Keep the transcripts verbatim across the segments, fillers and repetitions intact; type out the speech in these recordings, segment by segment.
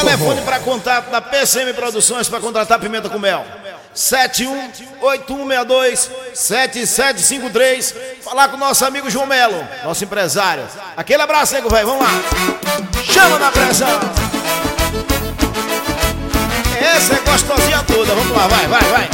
telefone para contato da P C M Produções para contratar pimenta com mel. sete um oito um seis dois sete sete cinco três. Falar com o nosso amigo João Melo, nosso empresário. Aquele abraço, nego velho, vamos lá. Chama na pressão. Essa é gostosinha toda, vamos lá, vai, vai, vai.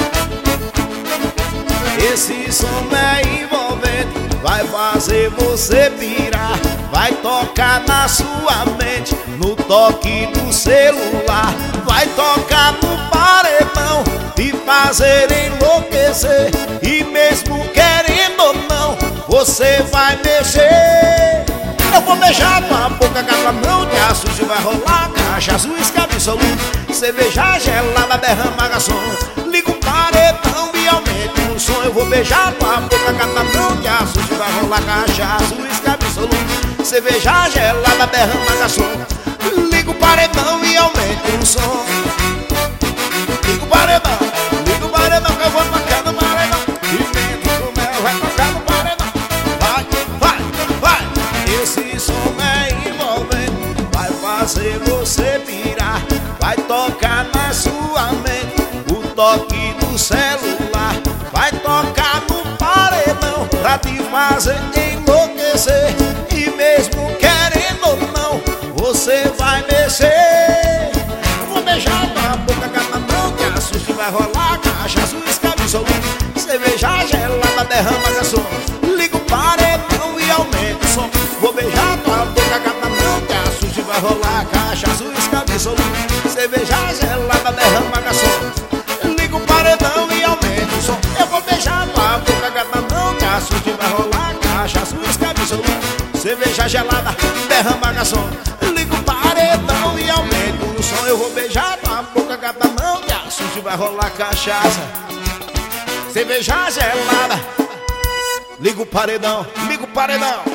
Esse som é envolvente, vai fazer você pirar. Vai tocar na sua mente, no toque do celular. Vai tocar no paredão, te fazer enlouquecer. E mesmo querendo ou não, você vai mexer. Eu vou beijar tua boca, gata, não te assuste. Vai rolar cachaça, uísque absoluto, cerveja gelada, derrama garçom. Liga o paredão e aumenta o som. Eu vou beijar tua boca, gata, não te assuste. Vai rolar cachaça, uísque absoluto, cerveja gelada, derrama garçom. Liga o paredão e aumenta o som. Liga o paredão, liga o paredão que eu vou tocar no paredão. Pimenta com mel vai tocar no paredão. Vai, vai, vai. Esse som é envolvente, vai fazer você pirar. Vai tocar na sua mente, o toque do celular. Vai tocar no paredão pra te fazer enlouquecer. E mesmo querendo ou não, você vai mexer. Eu vou beijar tua boca, gata, não te assuste. Vai rolar cachaça, uísque absoluto, cerveja gelada, derrama garçom. Liga o paredão e aumenta o som. Vou beijar tua boca, gata, não te assuste. Vai rolar cachaça, uísque absoluto, cerveja gelada, derrama garçom. Liga o paredão e aumenta o som. Eu vou beijar tua boca, gata, não te assuste. Vai rolar cachaça, uísque absoluto, cerveja gelada, derrama garçom. Liga o paredão e aumenta o som. Eu vou beijar tua boca, gata, não te assuste. Vai rolar cachaça, cerveja gelada. Liga o paredão, liga o paredão.